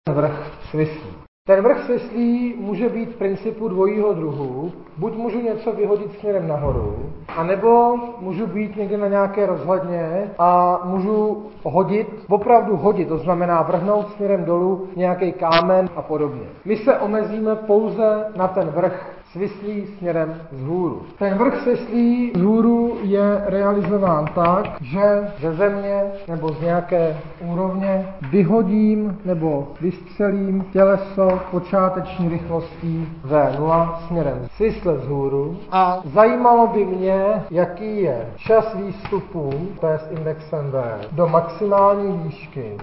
vrch svislý. Ten vrch svislý může být v principu dvojího druhu. Buď můžu něco vyhodit směrem nahoru, anebo můžu být někde na nějaké rozhledně a můžu hodit, opravdu hodit, to znamená vrhnout směrem dolů nějaký kámen a podobně. My se omezíme pouze na ten vrch svislý směrem vzhůru. Ten vrch svislý vzhůru je realizován tak, že ze země nebo z nějaké úrovně vyhodím nebo vystřelím těleso počáteční rychlostí V0 směrem svisle vzhůru a zajímalo by mě, jaký je čas výstupu, to je s indexem V, do maximální výšky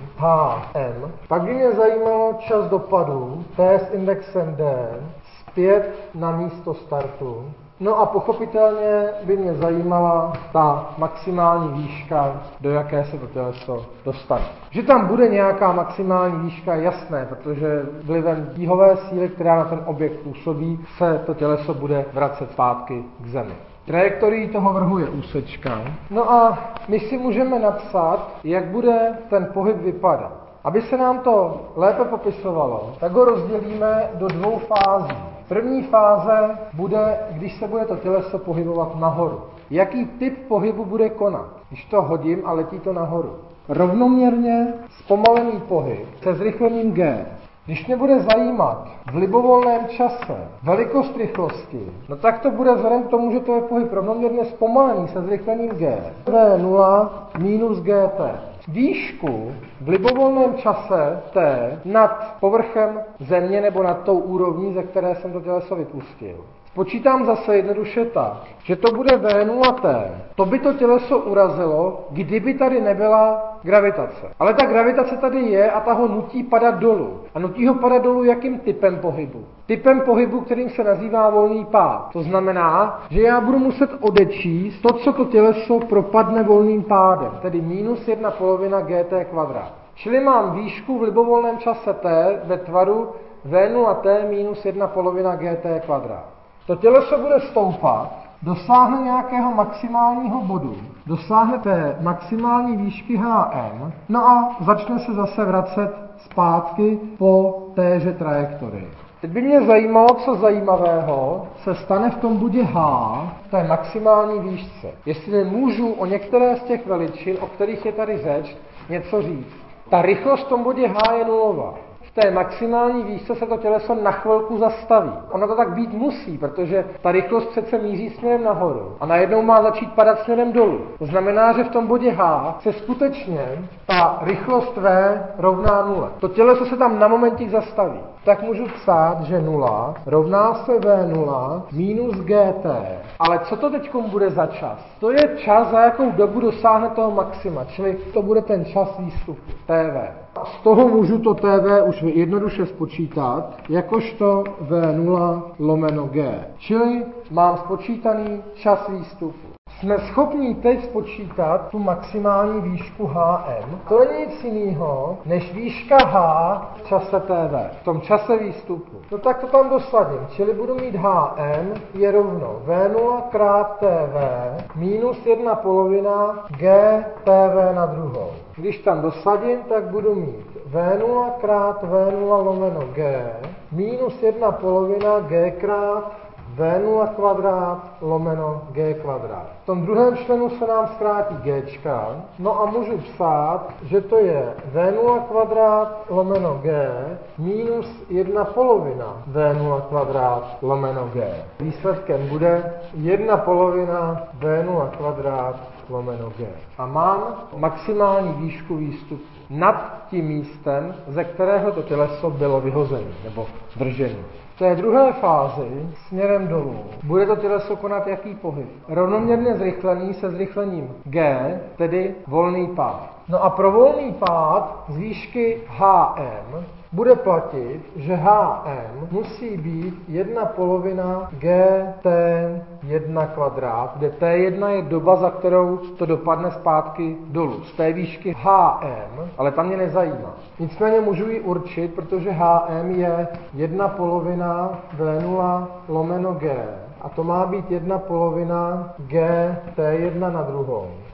HM. Pak by mě zajímalo čas dopadu, to je s indexem D, zpět na místo startu. No a pochopitelně by mě zajímala ta maximální výška, do jaké se to těleso dostane. Že tam bude nějaká maximální výška, jasné, protože vlivem tíhové síly, která na ten objekt působí, se to těleso bude vracet zpátky k zemi. Trajektorií toho vrhu je úsečka. No a my si můžeme napsat, jak bude ten pohyb vypadat. Aby se nám to lépe popisovalo, tak ho rozdělíme do dvou fází. První fáze bude, když se bude to těleso pohybovat nahoru. Jaký typ pohybu bude konat? Když to hodím a letí to nahoru. Rovnoměrně zpomalený pohyb se zrychlením G. Když mě bude zajímat v libovolném čase velikost rychlosti, no tak to bude vzhledem k tomu, že to je pohyb rovnoměrně zpomalený se zrychlením G. V0 minus GT. Výšku v libovolném čase T nad povrchem země nebo nad tou úrovní, ze které jsem to těleso vypustil. Spočítám zase jednoduše tak, že to bude V0T. To by to těleso urazilo, kdyby tady nebyla gravitace. Ale ta gravitace tady je a ta ho nutí padat dolů. A nutí ho padat dolů jakým typem pohybu? Typem pohybu, kterým se nazývá volný pád. To znamená, že já budu muset odečíst to, co to těleso propadne volným pádem, tedy minus 1/2 GT kvadrát. Čili mám výšku v libovolném čase T ve tvaru V0T minus 1/2 GT kvadrát. To těleso bude stoupat, dosáhne nějakého maximálního bodu, dosáhne té maximální výšky HM, no a začne se zase vracet zpátky po téže trajektorii. Teď by mě zajímalo, co zajímavého se stane v tom bodě H, v té maximální výšce. Jestli můžu o některé z těch veličin, o kterých je tady řeč, něco říct. Ta rychlost v tom bodě H je nulová. V té maximální výšce se to těleso na chvilku zastaví. Ono to tak být musí, protože ta rychlost přece míří směrem nahoru a najednou má začít padat směrem dolů. To znamená, že v tom bodě H se skutečně ta rychlost V rovná 0. To těleso se tam na momentík zastaví. Tak můžu psát, že 0 rovná se V0 minus GT. Ale co to teď bude za čas? To je čas, za jakou dobu dosáhne toho maxima, čili to bude ten čas výstupu, TV. Z toho můžu to TV už jednoduše spočítat, jakožto V0 lomeno G. Čili mám spočítaný čas výstupu. Jsme schopni teď spočítat tu maximální výšku HM. To není nic jiného, než výška H v čase TV, v tom čase výstupu. No tak to tam dosadím, čili budu mít HM je rovno V0 krát TV minus 1/2 GTV na druhou. Když tam dosadím, tak budu mít V0 krát V0 lomeno G minus 1/2 G krát V0 kvadrát lomeno G kvadrát. V tom druhém členu se nám zkrátí Gčka, no a můžu psát, že to je V0 kvadrát lomeno G minus 1/2 V0 kvadrát lomeno G. Výsledkem bude 1/2 V0 kvadrát lomeno G. A mám maximální výšku výstupu nad tím místem, ze kterého to těleso bylo vyhozené nebo vržené. V té druhé fázi směrem dolů bude to těleso konat jaký pohyb? Rovnoměrně zrychlený se zrychlením G, tedy volný pád. No a pro volný pád z výšky HM bude platit, že HM musí být 1/2 GT1 kvadrát, kde T1 je doba, za kterou to dopadne zpátky dolů. Z té výšky HM, ale tam mě nezajímá. Nicméně můžu ji určit, protože HM je 1/2 V0 lomeno G. A to má být 1/2 GT1 na druhou.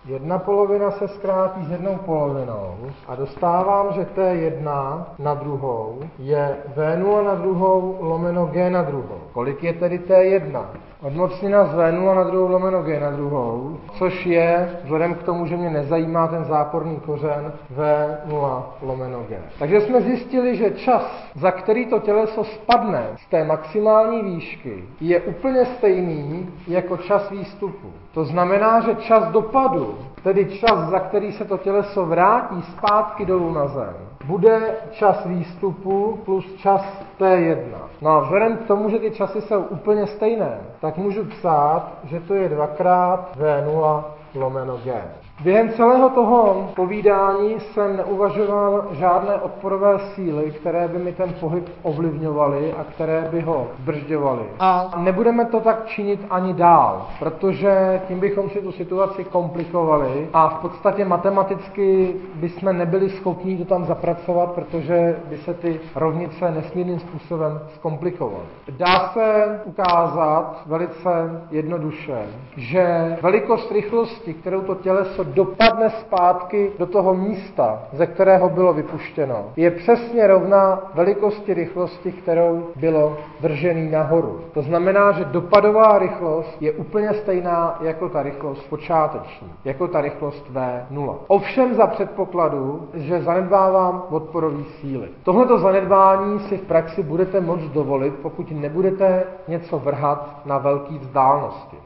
Jedna polovina se zkrátí s jednou polovinou a dostávám, že T1 na druhou je V0 na druhou lomeno G na druhou. Kolik je tedy T1? Odmocnina z V0 na druhou lomeno G na druhou, což je, vzhledem k tomu, že mě nezajímá ten záporný kořen, V0 lomeno G. Takže jsme zjistili, že čas, za který to těleso spadne z té maximální výšky, je úplně stejný jako čas výstupu. To znamená, že čas dopadu, tedy čas, za který se to těleso vrátí zpátky dolů na zem, bude čas výstupu plus čas T1. No a vzhledem k tomu, že ty časy jsou úplně stejné, tak můžu psát, že to je 2x V0 lomeno G. Během celého toho povídání jsem neuvažoval žádné odporové síly, které by mi ten pohyb ovlivňovaly a které by ho zdržovaly. A nebudeme to tak činit ani dál, protože tím bychom si tu situaci komplikovali a v podstatě matematicky bychom nebyli schopni to tam zapracovat, protože by se ty rovnice nesmírným způsobem zkomplikovaly. Dá se ukázat velice jednoduše, že velikost rychlosti, kterou to těleso dopadne zpátky do toho místa, ze kterého bylo vypuštěno, je přesně rovna velikosti rychlosti, kterou bylo držený nahoru. To znamená, že dopadová rychlost je úplně stejná jako ta rychlost počáteční, jako ta rychlost V0. Ovšem za předpokladu, že zanedbávám odporové síly. Tohleto zanedbání si v praxi budete moct dovolit, pokud nebudete něco vrhat na velké vzdálenosti.